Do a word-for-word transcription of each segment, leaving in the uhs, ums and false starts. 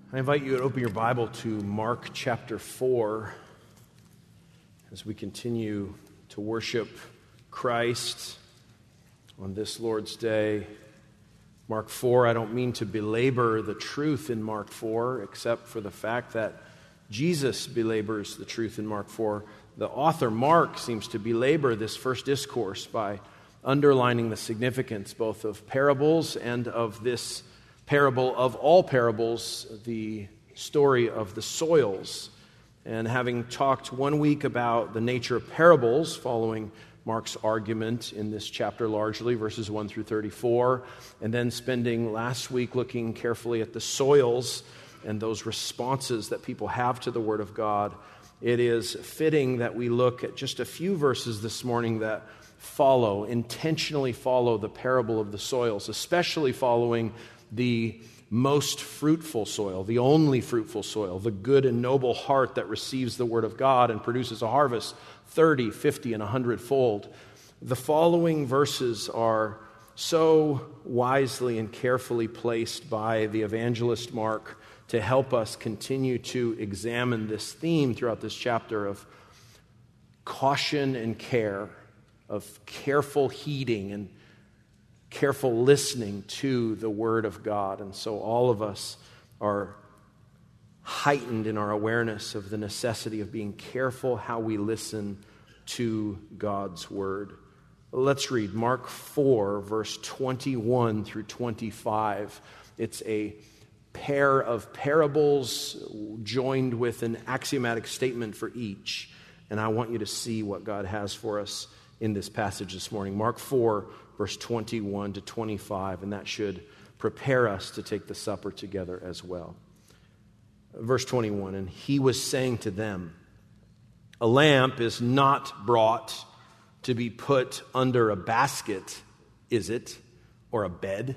I invite you to open your Bible to Mark chapter four as we continue to worship Christ on this Lord's Day. Mark four, I don't mean to belabor the truth in Mark four, except for the fact that Jesus belabors the truth in Mark four. The author, Mark, seems to belabor this first discourse by underlining the significance both of parables and of this parable of all parables, the story of the soils. And having talked one week about the nature of parables, following Mark's argument in this chapter largely, verses one through thirty-four, and then spending last week looking carefully at the soils and those responses that people have to the Word of God, it is fitting that we look at just a few verses this morning that follow, intentionally follow the parable of the soils, especially following the most fruitful soil, the only fruitful soil, the good and noble heart that receives the Word of God and produces a harvest thirty, fifty, and a hundredfold. The following verses are so wisely and carefully placed by the evangelist Mark to help us continue to examine this theme throughout this chapter of caution and care, of careful heeding and careful listening to the Word of God. And so all of us are heightened in our awareness of the necessity of being careful how we listen to God's Word. Let's read Mark four, verse twenty-one through twenty-five. It's a pair of parables joined with an axiomatic statement for each. And I want you to see what God has for us in this passage this morning. Mark four, verse twenty-one to twenty-five, and that should prepare us to take the supper together as well. Verse twenty-one, and he was saying to them, a lamp is not brought to be put under a basket, is it, or a bed?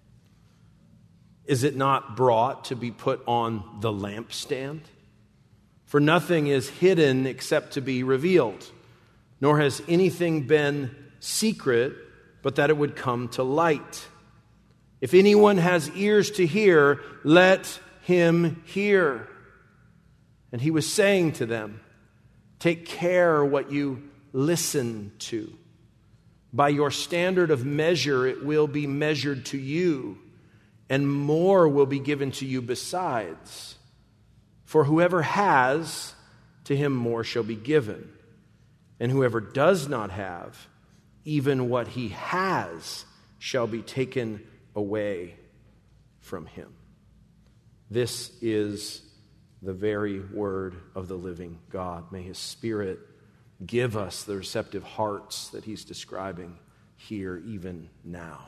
Is it not brought to be put on the lampstand? For nothing is hidden except to be revealed, nor has anything been secret, but that it would come to light. If anyone has ears to hear, let him hear. And he was saying to them, take care what you listen to. By your standard of measure, it will be measured to you, and more will be given to you besides. For whoever has, to him more shall be given. And whoever does not have, even what he has shall be taken away from him. This is the very word of the living God. May his Spirit give us the receptive hearts that he's describing here even now.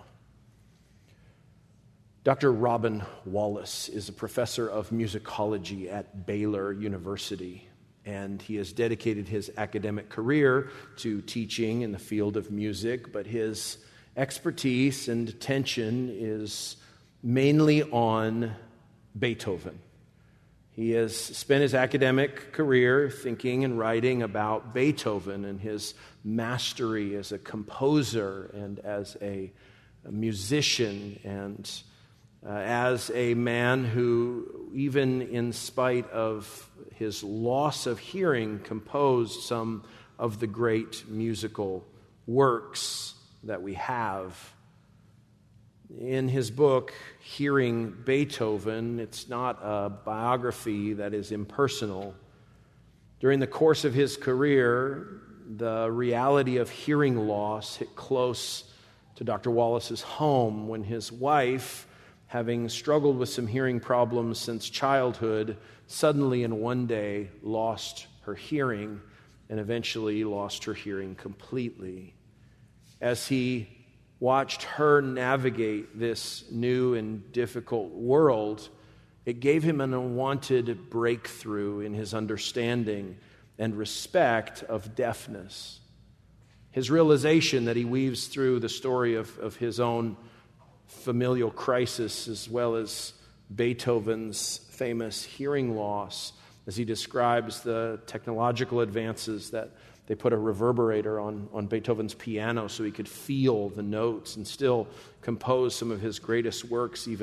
Doctor Robin Wallace is a professor of musicology at Baylor University, and he has dedicated his academic career to teaching in the field of music, but his expertise and attention is mainly on Beethoven. He has spent his academic career thinking and writing about Beethoven and his mastery as a composer and as a, a musician and uh, as a man who, even in spite of his loss of hearing, composed some of the great musical works that we have. In his book, Hearing Beethoven, it's not a biography that is impersonal. During the course of his career, the reality of hearing loss hit close to Doctor Wallace's home when his wife, having struggled with some hearing problems since childhood, suddenly in one day lost her hearing and eventually lost her hearing completely. As he watched her navigate this new and difficult world, it gave him an unwanted breakthrough in his understanding and respect of deafness. His realization that he weaves through the story of, of his own familial crisis as well as Beethoven's famous hearing loss, as he describes the technological advances that they put a reverberator on, on Beethoven's piano so he could feel the notes and still compose some of his greatest works even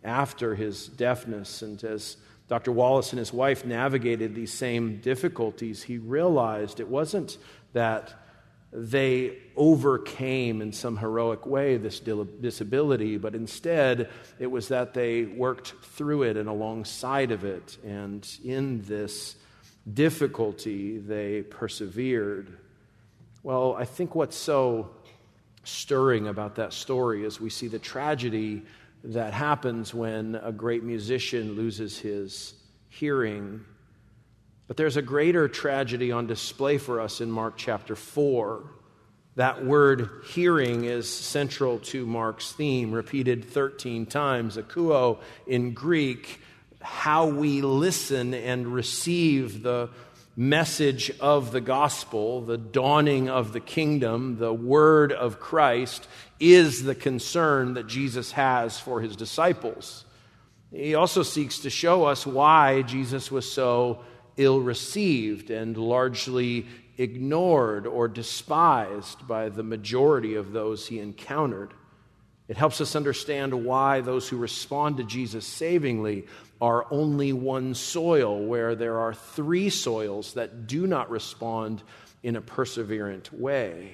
after his deafness. And as Doctor Wallace and his wife navigated these same difficulties, he realized it wasn't that they overcame in some heroic way this disability, but instead it was that they worked through it and alongside of it. And in this difficulty, they persevered. Well, I think what's so stirring about that story is we see the tragedy that happens when a great musician loses his hearing. But there's a greater tragedy on display for us in Mark chapter four. That word hearing is central to Mark's theme, repeated thirteen times, akouo in Greek, how we listen and receive the message of the gospel, the dawning of the kingdom, the word of Christ, is the concern that Jesus has for his disciples. He also seeks to show us why Jesus was so ill-received and largely ignored or despised by the majority of those he encountered. It helps us understand why those who respond to Jesus savingly are only one soil, where there are three soils that do not respond in a perseverant way.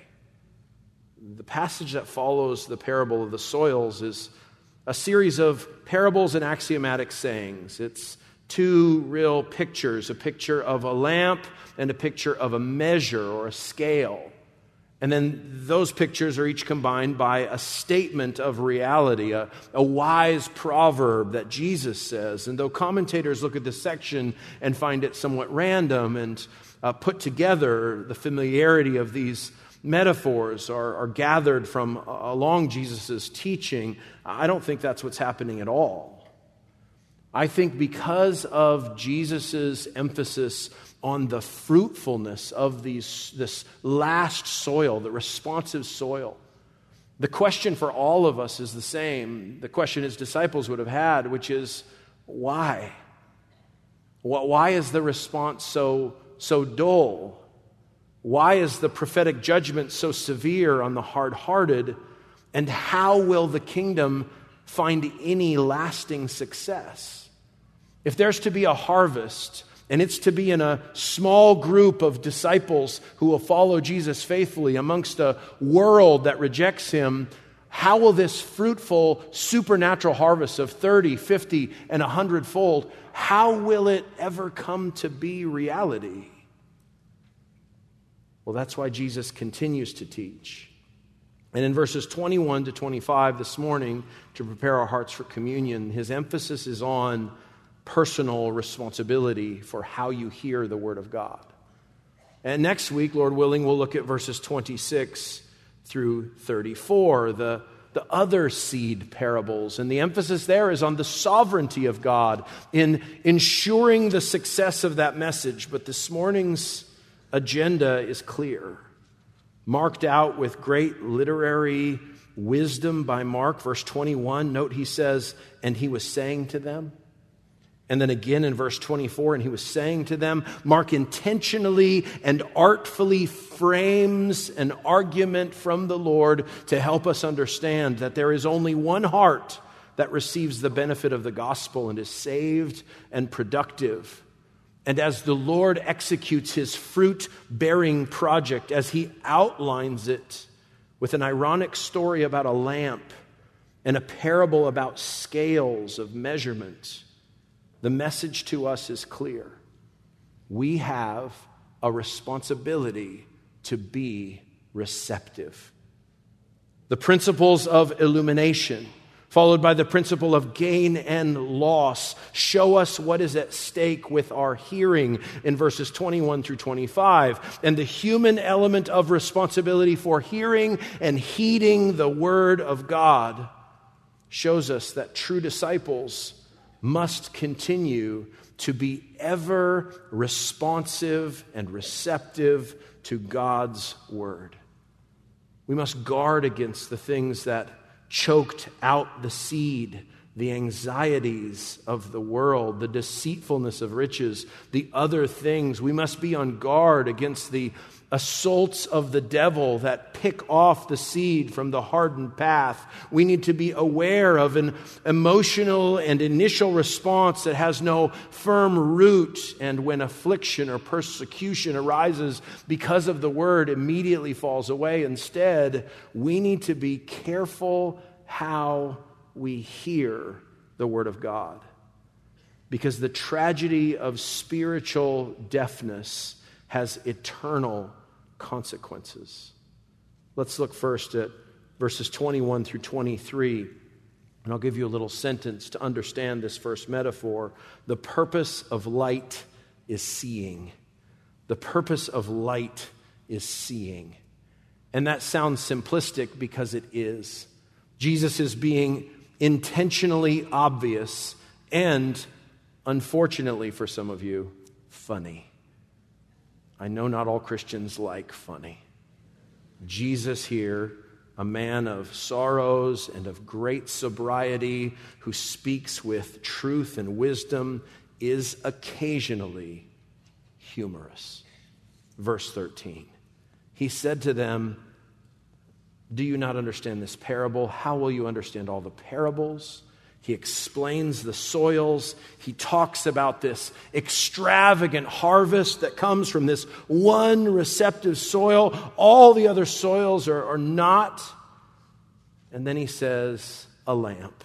The passage that follows the parable of the soils is a series of parables and axiomatic sayings. It's two real pictures, a picture of a lamp and a picture of a measure or a scale. And then those pictures are each combined by a statement of reality, a, a wise proverb that Jesus says. And though commentators look at this section and find it somewhat random and uh, put together, the familiarity of these metaphors are, are gathered from uh, along Jesus' teaching, I don't think that's what's happening at all. I think because of Jesus' emphasis on the fruitfulness of these, this last soil, the responsive soil, the question for all of us is the same. The question his disciples would have had, which is, why? Why is the response so, so dull? Why is the prophetic judgment so severe on the hard-hearted? And how will the kingdom find any lasting success? If there's to be a harvest, and it's to be in a small group of disciples who will follow Jesus faithfully amongst a world that rejects him, how will this fruitful supernatural harvest of thirty, fifty, and a hundredfold, how will it ever come to be reality? Well, that's why Jesus continues to teach. And in verses twenty-one to twenty-five this morning, to prepare our hearts for communion, his emphasis is on personal responsibility for how you hear the Word of God. And next week, Lord willing, we'll look at verses twenty-six through thirty-four, the, the other seed parables. And the emphasis there is on the sovereignty of God in ensuring the success of that message. But this morning's agenda is clear, marked out with great literary wisdom by Mark. Verse twenty-one, note he says, "And he was saying to them." And then again in verse twenty-four, "And he was saying to them." Mark intentionally and artfully frames an argument from the Lord to help us understand that there is only one heart that receives the benefit of the gospel and is saved and productive. And as the Lord executes his fruit-bearing project, as he outlines it with an ironic story about a lamp and a parable about scales of measurement, the message to us is clear. We have a responsibility to be receptive. The principles of illumination, followed by the principle of gain and loss, show us what is at stake with our hearing in verses twenty-one through twenty-five. And the human element of responsibility for hearing and heeding the Word of God shows us that true disciples must continue to be ever responsive and receptive to God's Word. We must guard against the things that choked out the seed the anxieties of the world, the deceitfulness of riches, the other things. We must be on guard against the assaults of the devil that pick off the seed from the hardened path. We need to be aware of an emotional and initial response that has no firm root, and when affliction or persecution arises because of the word, immediately falls away. Instead, we need to be careful how we hear the word of God, because the tragedy of spiritual deafness has eternal consequences. Let's look first at verses twenty-one through twenty-three, and I'll give you a little sentence to understand this first metaphor. The purpose of light is seeing. The purpose of light is seeing. And that sounds simplistic because it is. Jesus is being intentionally obvious and, unfortunately for some of you, funny. I know not all Christians like funny. Jesus here, a man of sorrows and of great sobriety, who speaks with truth and wisdom, is occasionally humorous. Verse thirteen, he said to them, "Do you not understand this parable? How will you understand all the parables?" He explains the soils. He talks about this extravagant harvest that comes from this one receptive soil. All the other soils are, are not. And then he says, a lamp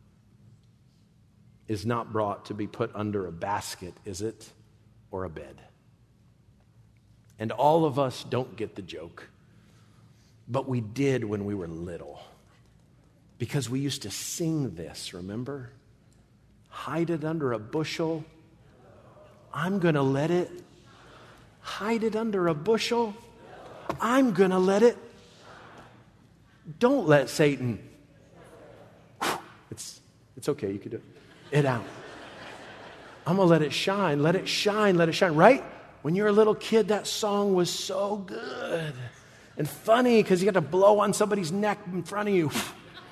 is not brought to be put under a basket, is it? Or a bed. And all of us don't get the joke. But we did when we were little. Because we used to sing this, remember? Hide it under a bushel. I'm going to let it. Hide it under a bushel. I'm going to let it. Don't let Satan. It's, it's okay, you can do it. It out. I'm going to let it shine. Let it shine. Let it shine. Right? When you're a little kid, that song was so good and funny because you got to blow on somebody's neck in front of you.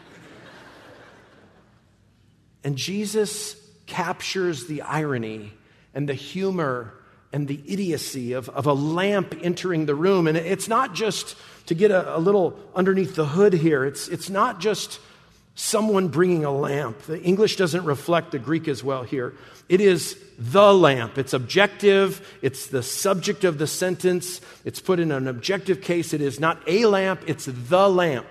And Jesus captures the irony and the humor and the idiocy of, of a lamp entering the room. And it's not just, to get a, a little underneath the hood here, it's, it's not just someone bringing a lamp. The English doesn't reflect the Greek as well here. It is the lamp. It's objective. It's the subject of the sentence. It's put in an objective case. It is not a lamp. It's the lamp.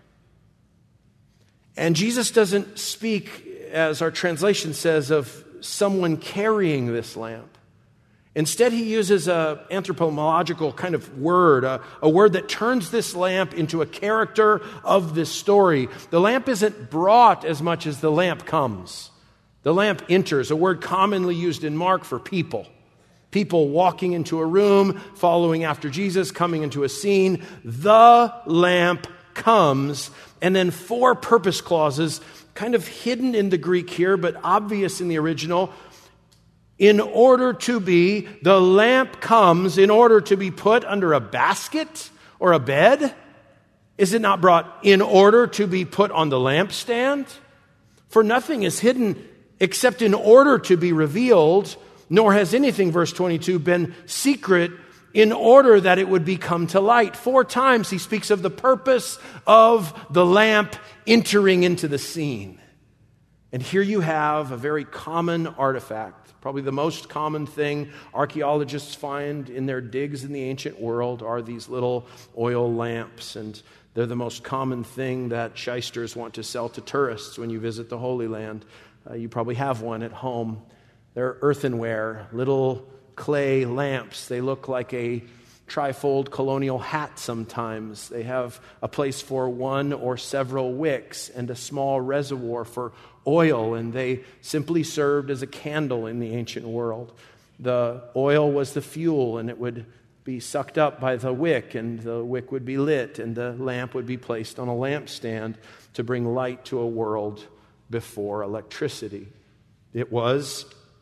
And Jesus doesn't speak, as our translation says, of someone carrying this lamp. Instead, he uses an anthropological kind of word, a, a word that turns this lamp into a character of this story. The lamp isn't brought as much as the lamp comes. The lamp enters, a word commonly used in Mark for people. People walking into a room, following after Jesus, coming into a scene. The lamp comes, and then four purpose clauses, kind of hidden in the Greek here, but obvious in the original. In order to be, the lamp comes in order to be put under a basket or a bed. Is it not brought in order to be put on the lampstand? For nothing is hidden except in order to be revealed, nor has anything, verse twenty-two, been secret in order that it would become to light. Four times he speaks of the purpose of the lamp entering into the scene. And here you have a very common artifact. Probably the most common thing archaeologists find in their digs in the ancient world are these little oil lamps. And they're the most common thing that shysters want to sell to tourists when you visit the Holy Land. Uh, you probably have one at home. They're earthenware, little clay lamps. They look like a trifold colonial hat sometimes. They have a place for one or several wicks and a small reservoir for oil, and they simply served as a candle in the ancient world. The oil was the fuel, and it would be sucked up by the wick, and the wick would be lit, and the lamp would be placed on a lampstand to bring light to a world before electricity. It was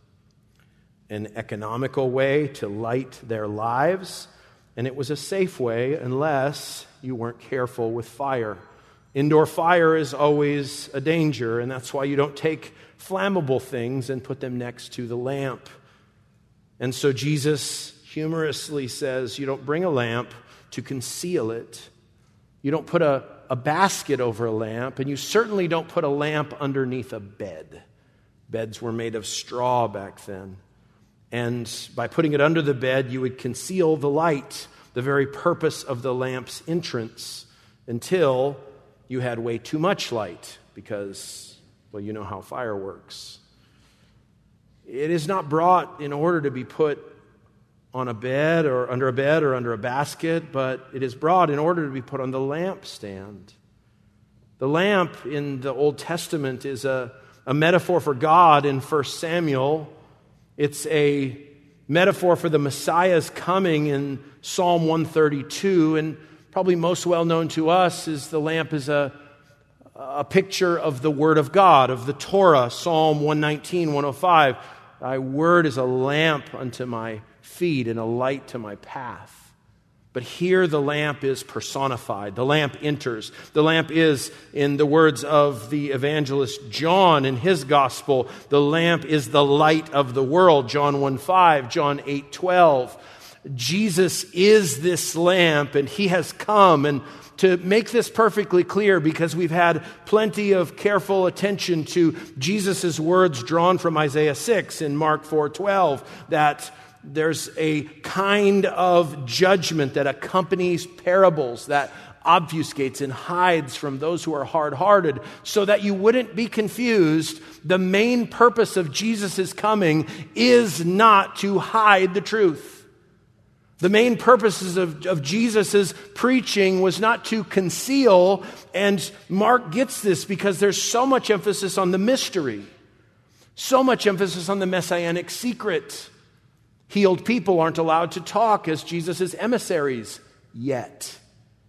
an economical way to light their lives, and it was a safe way unless you weren't careful with fire. Indoor fire is always a danger, and that's why you don't take flammable things and put them next to the lamp. And so Jesus humorously says, you don't bring a lamp to conceal it. You don't put a, a basket over a lamp, and you certainly don't put a lamp underneath a bed. Beds were made of straw back then. And by putting it under the bed, you would conceal the light, the very purpose of the lamp's entrance, until you had way too much light, because, well, you know how fire works. It is not brought in order to be put on a bed or under a bed or under a basket, but it is brought in order to be put on the lampstand. The lamp in the Old Testament is a, a metaphor for God in First Samuel. It's a metaphor for the Messiah's coming in Psalm one thirty-two, and probably most well known to us is the lamp is a, a picture of the Word of God, of the Torah, Psalm one nineteen, one oh five. Thy word is a lamp unto my feet and a light to my path. But here the lamp is personified. The lamp enters. The lamp is, in the words of the evangelist John in his gospel, the lamp is the light of the world. John one five, John eight twelve. Jesus is this lamp, and he has come. And to make this perfectly clear, because we've had plenty of careful attention to Jesus' words drawn from Isaiah six and Mark four twelve, that there's a kind of judgment that accompanies parables, that obfuscates and hides from those who are hard-hearted, so that you wouldn't be confused. The main purpose of Jesus' coming is not to hide the truth. The main purposes of, of Jesus' preaching was not to conceal, and Mark gets this because there's so much emphasis on the mystery, so much emphasis on the messianic secret. Healed people aren't allowed to talk as Jesus' emissaries yet.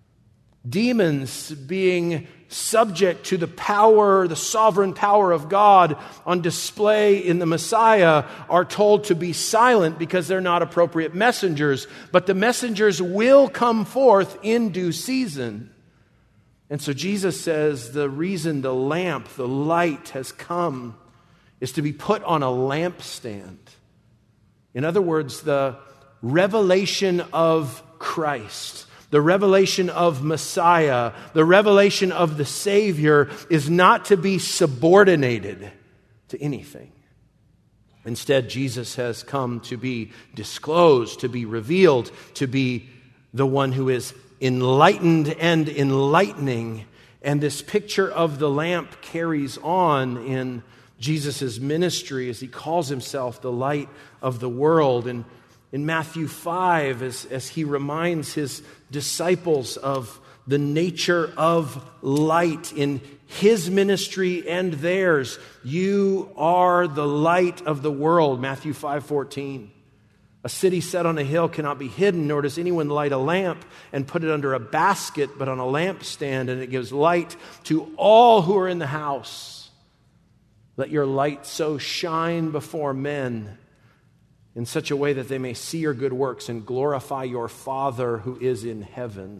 Demons being subject to the power, the sovereign power of God on display in the Messiah are told to be silent because they're not appropriate messengers. But the messengers will come forth in due season. And so Jesus says the reason the lamp, the light has come is to be put on a lampstand. In other words, the revelation of Christ, the revelation of Messiah, the revelation of the Savior is not to be subordinated to anything. Instead, Jesus has come to be disclosed, to be revealed, to be the one who is enlightened and enlightening. And this picture of the lamp carries on in Jesus' ministry as he calls himself the light of the world. And in Matthew five, as, as he reminds his disciples of the nature of light in his ministry and theirs, you are the light of the world, Matthew five fourteen. A city set on a hill cannot be hidden, nor does anyone light a lamp and put it under a basket, but on a lampstand, and it gives light to all who are in the house. Let your light so shine before men in such a way that they may see your good works and glorify your Father who is in heaven.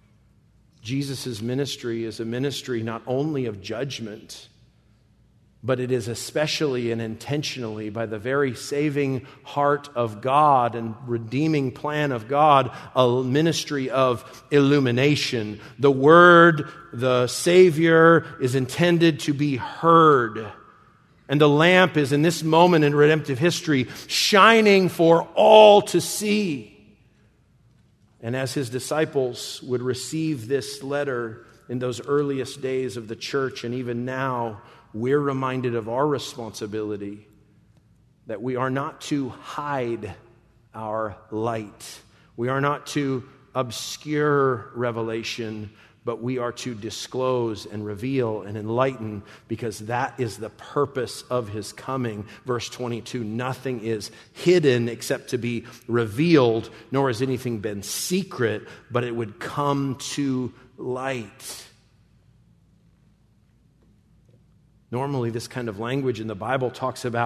Jesus' ministry is a ministry not only of judgment, but it is especially and intentionally, by the very saving heart of God and redeeming plan of God, a ministry of illumination. The Word, the Savior, is intended to be heard. And the lamp is, in this moment in redemptive history, shining for all to see. And as his disciples would receive this letter in those earliest days of the church, and even now, we're reminded of our responsibility that we are not to hide our light. We are not to obscure revelation, but we are to disclose and reveal and enlighten, because that is the purpose of his coming. Verse twenty-two, nothing is hidden except to be revealed, nor has anything been secret, but it would come to light. Normally, this kind of language in the Bible talks about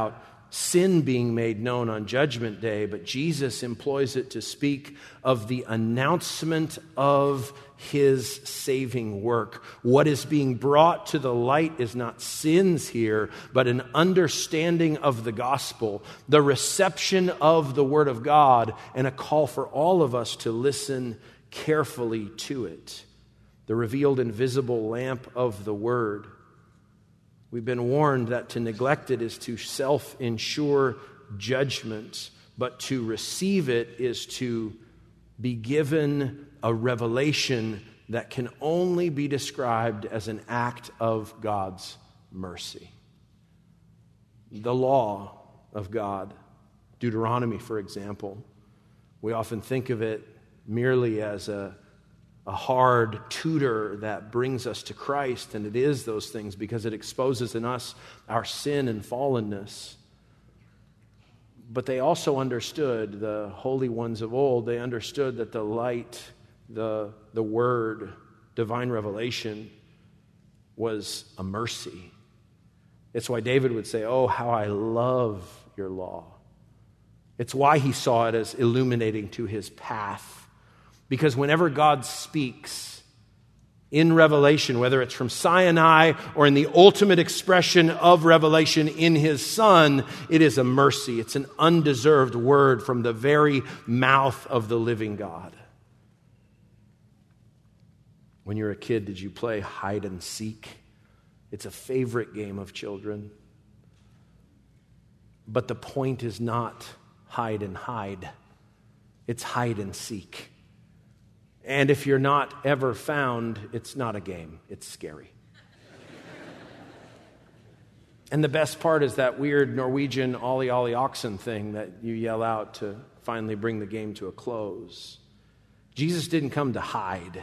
sin being made known on Judgment Day, but Jesus employs it to speak of the announcement of his saving work. What is being brought to the light is not sins here, but an understanding of the gospel, the reception of the Word of God, and a call for all of us to listen carefully to it. The revealed invisible lamp of the Word. We've been warned that to neglect it is to self-insure judgment, but to receive it is to be given a revelation that can only be described as an act of God's mercy. The law of God, Deuteronomy, for example, we often think of it merely as a a hard tutor that brings us to Christ, and it is those things because it exposes in us our sin and fallenness. But they also understood, the holy ones of old, they understood that the light, the, the word, divine revelation was a mercy. It's why David would say, "Oh, how I love your law." It's why he saw it as illuminating to his path. Because whenever God speaks in Revelation, whether it's from Sinai or in the ultimate expression of revelation in his Son, it is a mercy. It's an undeserved word from the very mouth of the living God. When you were a kid, did you play hide and seek? It's a favorite game of children. But the point is not hide and hide. It's hide and seek. And if you're not ever found, it's not a game. It's scary. And the best part is that weird Norwegian ollie ollie oxen thing that you yell out to finally bring the game to a close. Jesus didn't come to hide.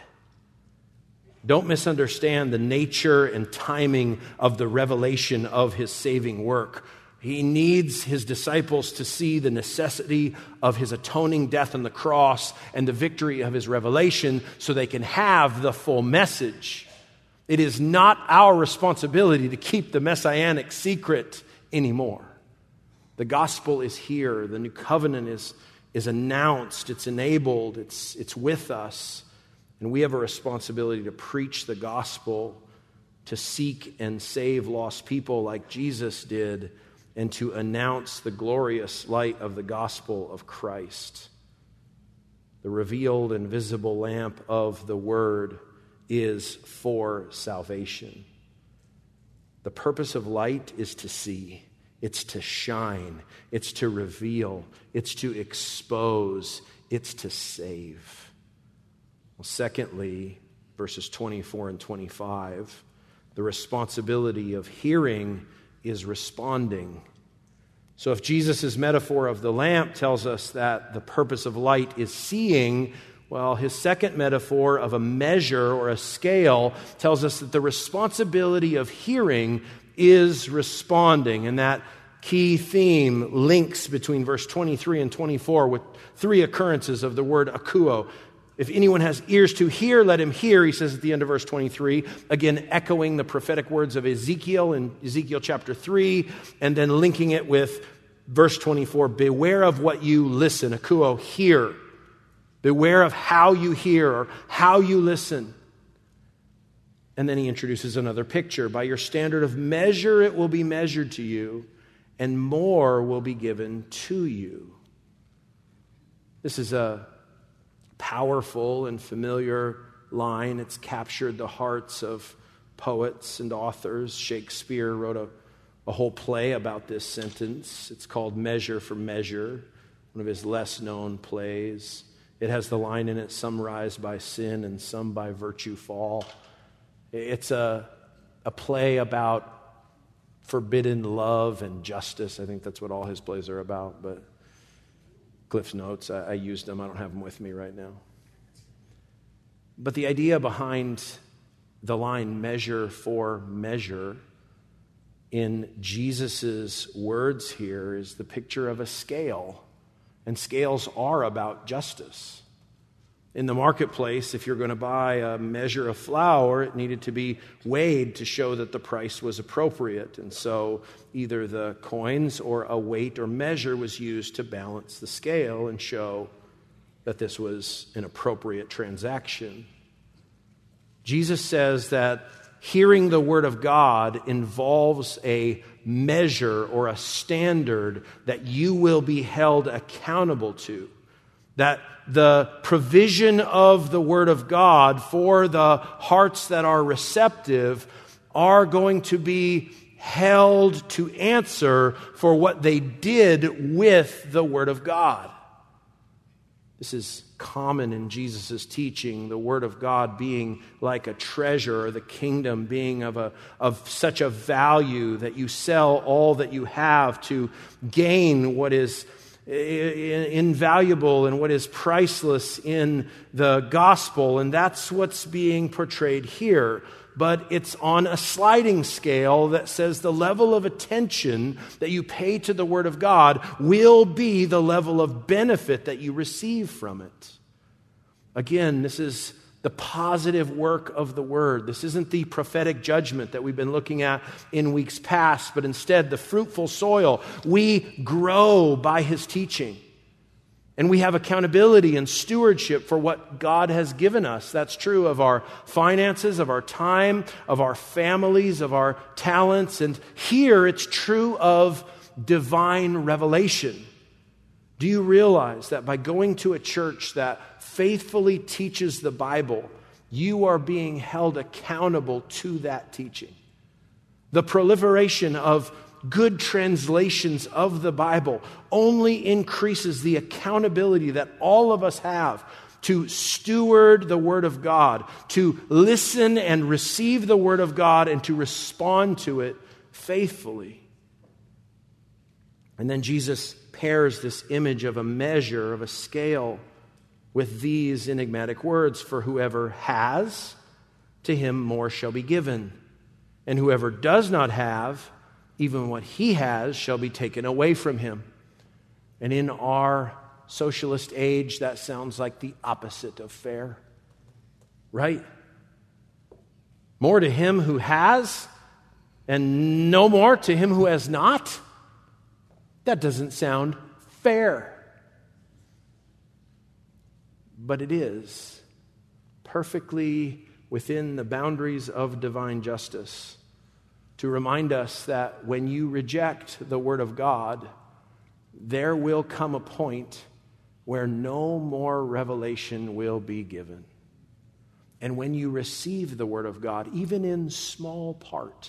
Don't misunderstand the nature and timing of the revelation of his saving work. He needs his disciples to see the necessity of his atoning death on the cross and the victory of his revelation so they can have the full message. It is not our responsibility to keep the messianic secret anymore. The gospel is here. The new covenant is, is announced. It's enabled. It's, it's with us. And we have a responsibility to preach the gospel, to seek and save lost people like Jesus did, and to announce the glorious light of the gospel of Christ. The revealed and visible lamp of the Word is for salvation. The purpose of light is to see. It's to shine. It's to reveal. It's to expose. It's to save. Well, secondly, verses twenty-four and twenty-five, the responsibility of hearing is responding. So if Jesus' metaphor of the lamp tells us that the purpose of light is seeing, well, his second metaphor of a measure or a scale tells us that the responsibility of hearing is responding. And that key theme links between verse twenty-three and twenty-four with three occurrences of the word akuo. If anyone has ears to hear, let him hear, he says at the end of verse twenty-three, again echoing the prophetic words of Ezekiel in Ezekiel chapter three, and then linking it with verse twenty-four, beware of what you listen, akuo, hear. Beware of how you hear or how you listen. And then he introduces another picture. By your standard of measure, it will be measured to you, and more will be given to you. This is a powerful and familiar line. It's captured the hearts of poets and authors. Shakespeare wrote a, a whole play about this sentence. It's called Measure for Measure, one of his less known plays. It has the line in it, some rise by sin and some by virtue fall. It's a, a play about forbidden love and justice. I think that's what all his plays are about, but Cliff's notes, I, I used them. I don't have them with me right now. But the idea behind the line measure for measure in Jesus' words here is the picture of a scale. And scales are about justice. In the marketplace, if you're going to buy a measure of flour, it needed to be weighed to show that the price was appropriate. And so either the coins or a weight or measure was used to balance the scale and show that this was an appropriate transaction. Jesus says that hearing the word of God involves a measure or a standard that you will be held accountable to. That the provision of the word of God for the hearts that are receptive are going to be held to answer for what they did with the word of God. This is common in Jesus' teaching, the word of God being like a treasure, or the kingdom being of a of such a value that you sell all that you have to gain what is invaluable and what is priceless in the gospel. And that's what's being portrayed here. But it's on a sliding scale that says the level of attention that you pay to the Word of God will be the level of benefit that you receive from it. Again, this is the positive work of the Word. This isn't the prophetic judgment that we've been looking at in weeks past, but instead the fruitful soil. We grow by His teaching. And we have accountability and stewardship for what God has given us. That's true of our finances, of our time, of our families, of our talents. And here it's true of divine revelation. Do you realize that by going to a church that faithfully teaches the Bible, you are being held accountable to that teaching? The proliferation of good translations of the Bible only increases the accountability that all of us have to steward the Word of God, to listen and receive the Word of God, and to respond to it faithfully. And then Jesus pairs this image of a measure, of a scale, with these enigmatic words: for whoever has, to him more shall be given, and whoever does not have, even what he has shall be taken away from him. And in our socialist age, that sounds like the opposite of fair, right? More to him who has, and no more to him who has not? That doesn't sound fair. But it is perfectly within the boundaries of divine justice to remind us that when you reject the Word of God, there will come a point where no more revelation will be given. And when you receive the Word of God, even in small part,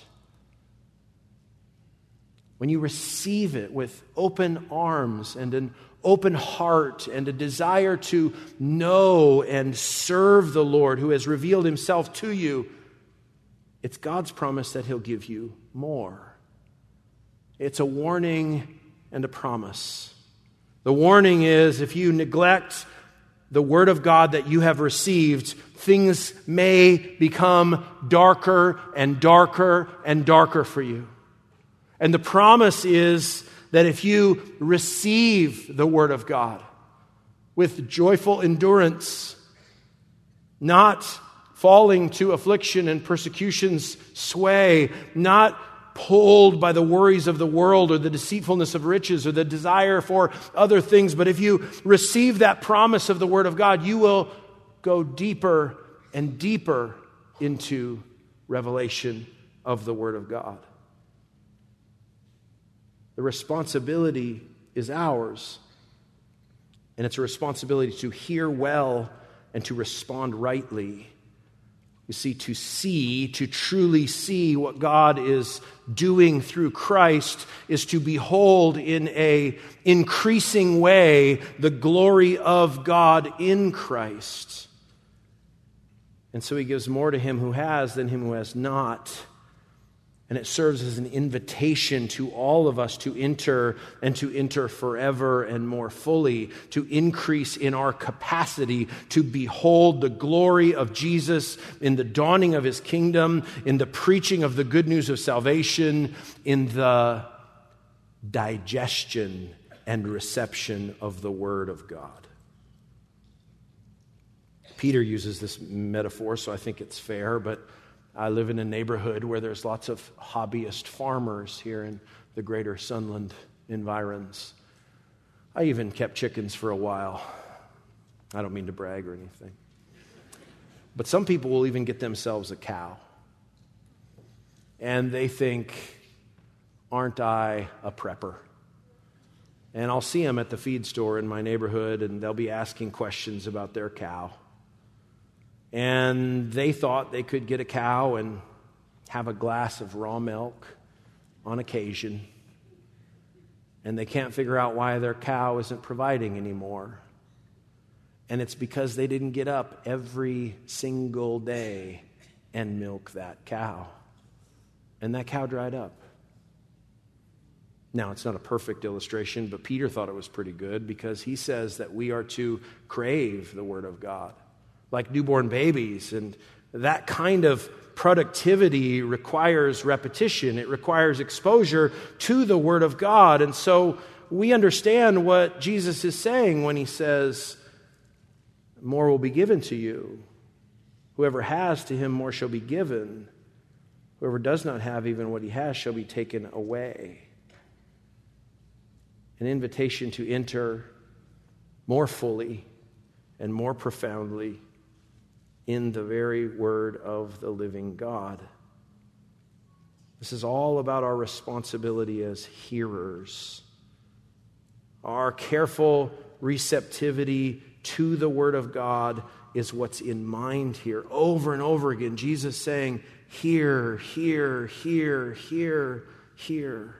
when you receive it with open arms and an open heart and a desire to know and serve the Lord who has revealed Himself to you, it's God's promise that He'll give you more. It's a warning and a promise. The warning is, if you neglect the Word of God that you have received, things may become darker and darker and darker for you. And the promise is that if you receive the Word of God with joyful endurance, not falling to affliction and persecution's sway, not pulled by the worries of the world or the deceitfulness of riches or the desire for other things, but if you receive that promise of the Word of God, you will go deeper and deeper into revelation of the Word of God. The responsibility is ours, and it's a responsibility to hear well and to respond rightly. You see, to see, to truly see what God is doing through Christ is to behold in an increasing way the glory of God in Christ. And so He gives more to him who has than him who has not. And it serves as an invitation to all of us to enter and to enter forever and more fully, to increase in our capacity to behold the glory of Jesus in the dawning of His kingdom, in the preaching of the good news of salvation, in the digestion and reception of the Word of God. Peter uses this metaphor, so I think it's fair, but I live in a neighborhood where there's lots of hobbyist farmers here in the greater Sunland environs. I even kept chickens for a while. I don't mean to brag or anything. But some people will even get themselves a cow. And they think, aren't I a prepper? And I'll see them at the feed store in my neighborhood, and they'll be asking questions about their cow. And they thought they could get a cow and have a glass of raw milk on occasion. And they can't figure out why their cow isn't providing anymore. And it's because they didn't get up every single day and milk that cow. And that cow dried up. Now, it's not a perfect illustration, but Peter thought it was pretty good because he says that we are to crave the Word of God like newborn babies. And that kind of productivity requires repetition. It requires exposure to the Word of God. And so we understand what Jesus is saying when he says, more will be given to you. Whoever has, to him more shall be given. Whoever does not have even what he has shall be taken away. An invitation to enter more fully and more profoundly in the very word of the living God. This is all about our responsibility as hearers. Our careful receptivity to the word of God is what's in mind here. Over and over again, Jesus saying, hear, hear, hear, hear, hear.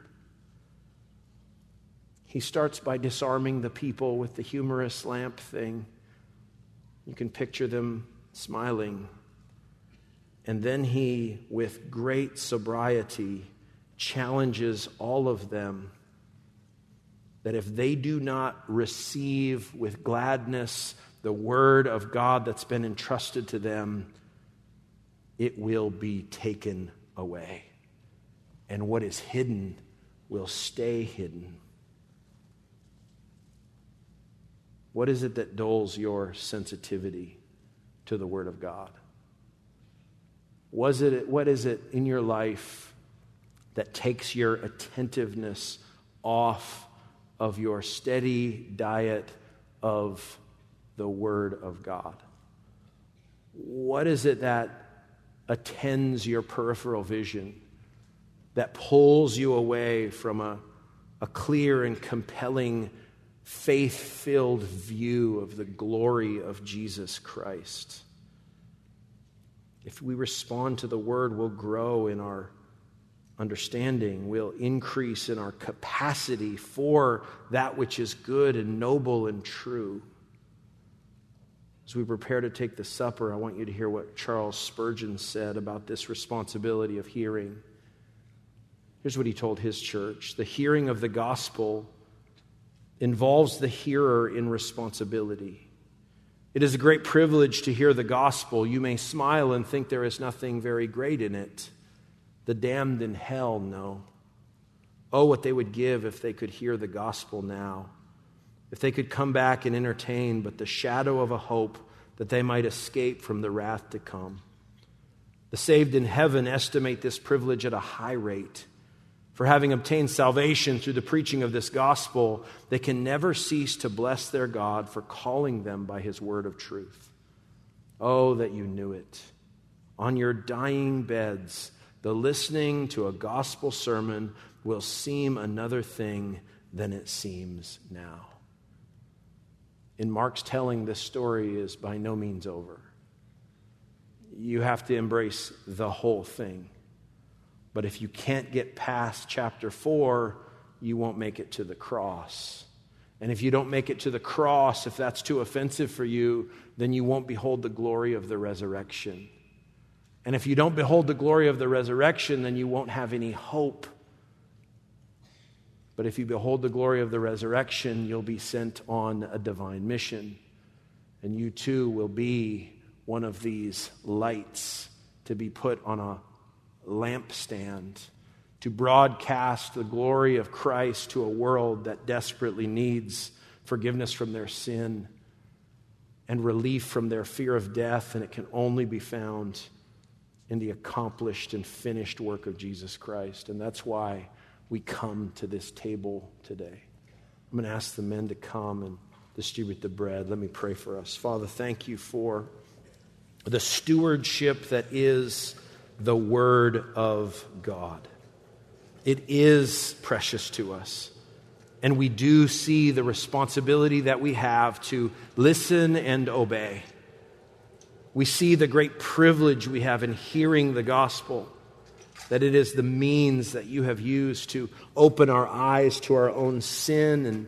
He starts by disarming the people with the humorous lamp thing. You can picture them smiling. And then he, with great sobriety, challenges all of them that if they do not receive with gladness the word of God that's been entrusted to them, it will be taken away. And what is hidden will stay hidden. What is it that dulls your sensitivity to the Word of God? Was it, what is it in your life that takes your attentiveness off of your steady diet of the Word of God? What is it that attends your peripheral vision, that pulls you away from a, a clear and compelling faith-filled view of the glory of Jesus Christ? If we respond to the word, we'll grow in our understanding. We'll increase in our capacity for that which is good and noble and true. As we prepare to take the supper, I want you to hear what Charles Spurgeon said about this responsibility of hearing. Here's what he told his church. The hearing of the gospel involves the hearer in responsibility. It is a great privilege to hear the gospel. You may smile and think there is nothing very great in it. The damned in hell know. Oh, what they would give if they could hear the gospel now. If they could come back and entertain but the shadow of a hope that they might escape from the wrath to come. The saved in heaven estimate this privilege at a high rate. For having obtained salvation through the preaching of this gospel, they can never cease to bless their God for calling them by his word of truth. Oh, that you knew it. On your dying beds, the listening to a gospel sermon will seem another thing than it seems now. In Mark's telling, this story is by no means over. You have to embrace the whole thing. But if you can't get past chapter four, you won't make it to the cross. And if you don't make it to the cross, if that's too offensive for you, then you won't behold the glory of the resurrection. And if you don't behold the glory of the resurrection, then you won't have any hope. But if you behold the glory of the resurrection, you'll be sent on a divine mission. And you too will be one of these lights to be put on a lampstand to broadcast the glory of Christ to a world that desperately needs forgiveness from their sin and relief from their fear of death, and it can only be found in the accomplished and finished work of Jesus Christ. And that's why we come to this table today. I'm going to ask the men to come and distribute the bread. Let me pray for us. Father, thank you for the stewardship that is the Word of God. It is precious to us. And we do see the responsibility that we have to listen and obey. We see the great privilege we have in hearing the gospel, that it is the means that you have used to open our eyes to our own sin and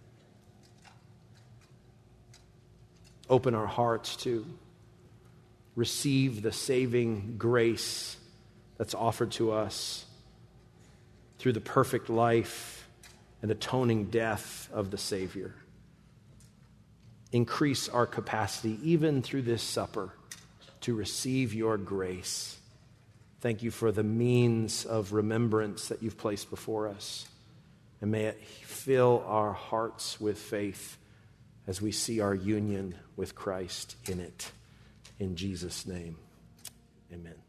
open our hearts to receive the saving grace that's offered to us through the perfect life and atoning death of the Savior. Increase our capacity, even through this supper, to receive your grace. Thank you for the means of remembrance that you've placed before us. And may it fill our hearts with faith as we see our union with Christ in it. In Jesus' name, amen.